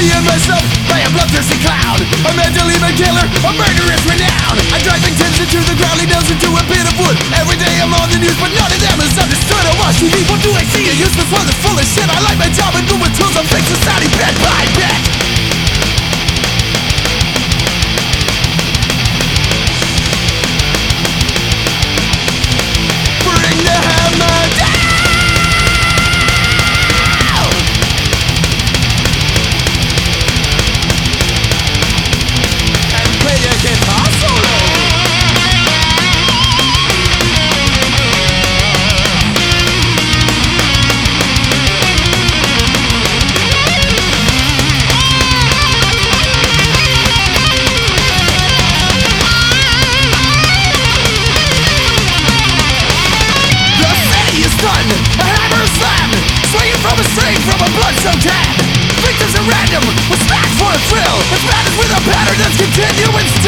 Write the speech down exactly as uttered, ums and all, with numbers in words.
me and myself by a bloodthirsty clown, a mental even killer, a murderous renown. I drive things into the ground, lead nails into a bit of wood. Every day I'm on the news, but none of them is understood. I watch T V, what do I see? A useless one that's full of shit. I like my job and do with tools, I'm fixing society bit by bit. Bring the hammer down and play a guitar solo. A hammer slam, swinging from a string from a bloodsoaked hand. Victims at random, will smack for a thrill. As matters with a pattern that's continuing.